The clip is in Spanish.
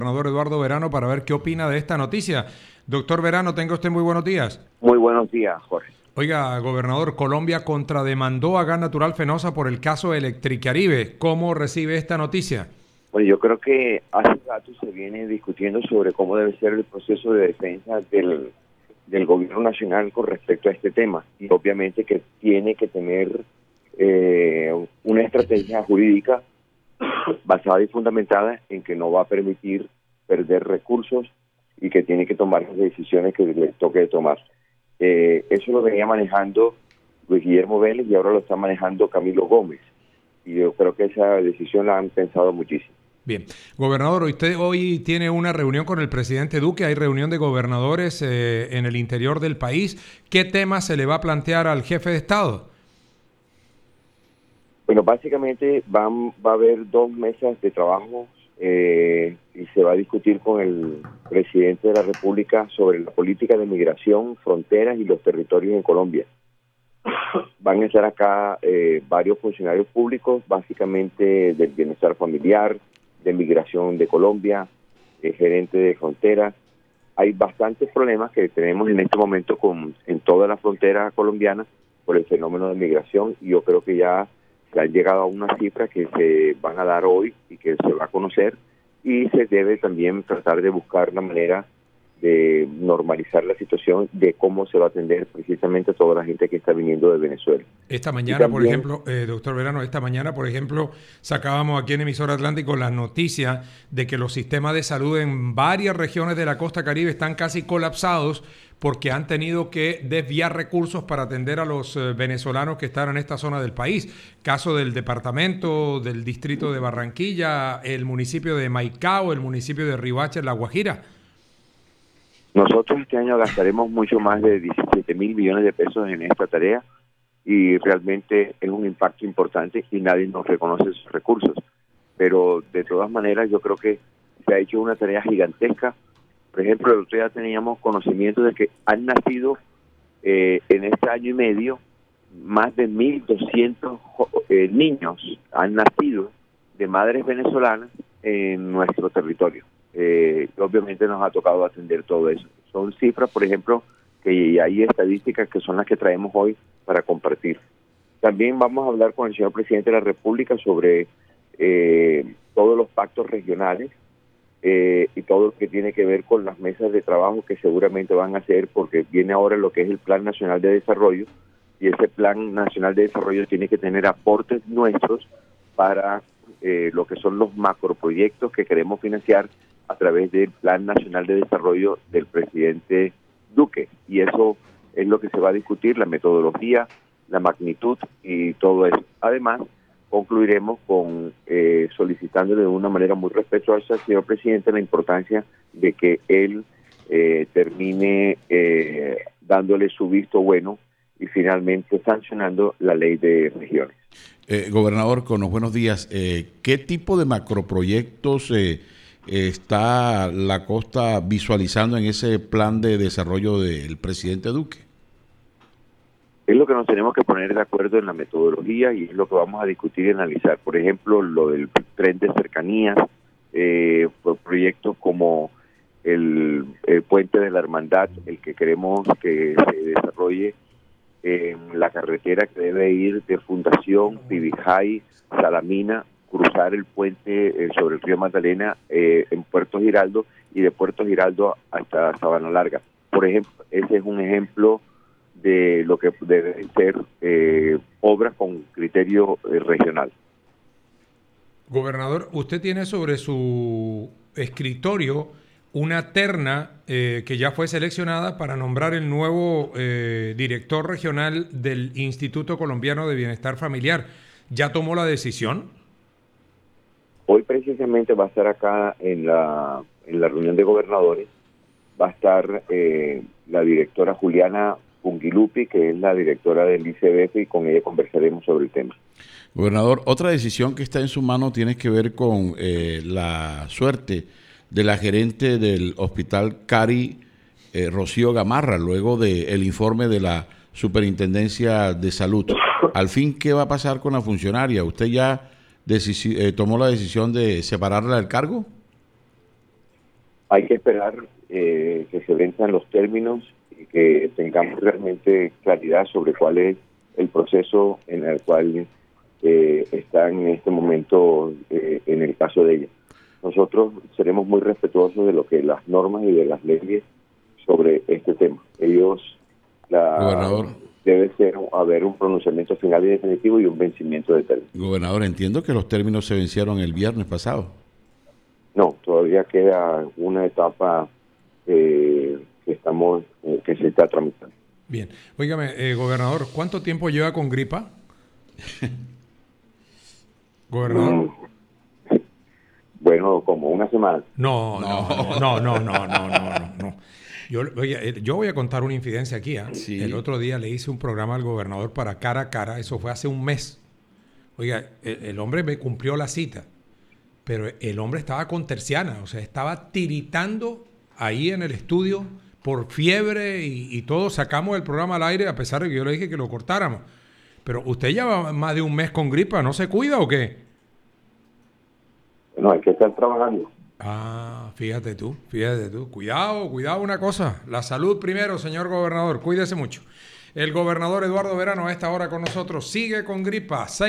Gobernador Eduardo Verano para ver qué opina de esta noticia. Doctor Verano, tenga usted muy buenos días. Muy buenos días, Jorge. Oiga, gobernador, Colombia contrademandó a Gas Natural Fenosa por el caso Electricaribe. ¿Cómo recibe esta noticia? Bueno, yo creo que hace rato se viene discutiendo sobre cómo debe ser el proceso de defensa del gobierno nacional con respecto a este tema. Y obviamente que tiene que tener una estrategia jurídica basada y fundamentada en que no va a permitir perder recursos y que tiene que tomar las decisiones que le toque tomar. Eso lo venía manejando Luis Guillermo Vélez y ahora lo está manejando Camilo Gómez. Y yo creo que esa decisión la han pensado muchísimo. Bien. Gobernador, usted hoy tiene una reunión con el presidente Duque, hay reunión de gobernadores en el interior del país. ¿Qué tema se le va a plantear al jefe de Estado? Bueno, básicamente va a haber 2 mesas de trabajo y se va a discutir con el presidente de la República sobre la política de migración, fronteras y los territorios en Colombia. Van a estar acá varios funcionarios públicos, básicamente del bienestar familiar, de migración de Colombia, gerente de fronteras. Hay bastantes problemas que tenemos en este momento en toda la frontera colombiana por el fenómeno de migración y yo creo que ya se han llegado a unas cifras que se van a dar hoy y que se va a conocer y se debe también tratar de buscar la manera de normalizar la situación de cómo se va a atender precisamente a toda la gente que está viniendo de Venezuela. Esta mañana, también, por ejemplo, doctor Verano, sacábamos aquí en Emisora Atlántico la noticia de que los sistemas de salud en varias regiones de la costa Caribe están casi colapsados porque han tenido que desviar recursos para atender a los venezolanos que están en esta zona del país. Caso del departamento, del distrito de Barranquilla, el municipio de Maicao, el municipio de Riohacha, en La Guajira. Nosotros este año gastaremos mucho más de 17.000 millones de pesos en esta tarea y realmente es un impacto importante y nadie nos reconoce esos recursos. Pero de todas maneras yo creo que se ha hecho una tarea gigantesca. Por ejemplo, el otro día teníamos conocimiento de que han nacido en este año y medio más de 1.200 niños han nacido de madres venezolanas en nuestro territorio. Obviamente nos ha tocado atender todo eso. Son cifras, por ejemplo, que hay estadísticas que son las que traemos hoy para compartir. También vamos a hablar con el señor presidente de la República sobre todos los pactos regionales y todo lo que tiene que ver con las mesas de trabajo que seguramente van a hacer, porque viene ahora lo que es el Plan Nacional de Desarrollo y ese Plan Nacional de Desarrollo tiene que tener aportes nuestros para lo que son los macroproyectos que queremos financiar a través del Plan Nacional de Desarrollo del presidente Duque. Y eso es lo que se va a discutir, la metodología, la magnitud y todo eso. Además, concluiremos con solicitándole de una manera muy respetuosa al señor presidente la importancia de que él termine dándole su visto bueno y finalmente sancionando la ley de regiones. Gobernador, con los buenos días. ¿Qué tipo de macroproyectos está la costa visualizando en ese plan de desarrollo del presidente Duque? Es lo que nos tenemos que poner de acuerdo en la metodología y es lo que vamos a discutir y analizar. Por ejemplo, lo del tren de cercanías, proyectos como el puente de la Hermandad, el que queremos que se desarrolle en la carretera que debe ir de Fundación, Pibijay, Salamina, cruzar el puente sobre el río Magdalena en Puerto Giraldo y de Puerto Giraldo hasta Sabana Larga. Por ejemplo, ese es un ejemplo de lo que debe ser obras con criterio regional. Gobernador, usted tiene sobre su escritorio una terna que ya fue seleccionada para nombrar el nuevo director regional del Instituto Colombiano de Bienestar Familiar. ¿Ya tomó la decisión? Hoy precisamente va a estar acá en la reunión de gobernadores, va a estar la directora Juliana Pungilupi, que es la directora del ICBF, y con ella conversaremos sobre el tema. Gobernador, otra decisión que está en su mano tiene que ver con la suerte de la gerente del hospital Cari, Rocío Gamarra, luego del informe de la Superintendencia de Salud. Al fin, ¿qué va a pasar con la funcionaria? ¿Usted ya tomó la decisión de separarla del cargo? hay que esperar que se venzan los términos y que tengamos realmente claridad sobre cuál es el proceso en el cual están en este momento en el caso de ella. Nosotros seremos muy respetuosos de lo que las normas y de las leyes sobre este tema. Gobernador, debe haber un pronunciamiento final y definitivo y un vencimiento de términos. Gobernador, entiendo que los términos se vencieron el viernes pasado. No, todavía queda una etapa que se está tramitando. Bien. Óigame, gobernador, ¿cuánto tiempo lleva con gripa? Gobernador. Bueno, como una semana. No. Yo voy a contar una infidencia aquí. Sí. El otro día le hice un programa al gobernador para Cara a Cara. Eso fue hace un mes. Oiga, el hombre me cumplió la cita, pero el hombre estaba con terciana, o sea, estaba tiritando ahí en el estudio por fiebre y todo. Sacamos el programa al aire a pesar de que yo le dije que lo cortáramos. Pero usted lleva más de un mes con gripa, ¿no se cuida o qué? No, hay que estar trabajando. Fíjate tú. Cuidado una cosa. La salud primero, señor gobernador. Cuídese mucho. El gobernador Eduardo Verano a esta hora con nosotros sigue con gripa.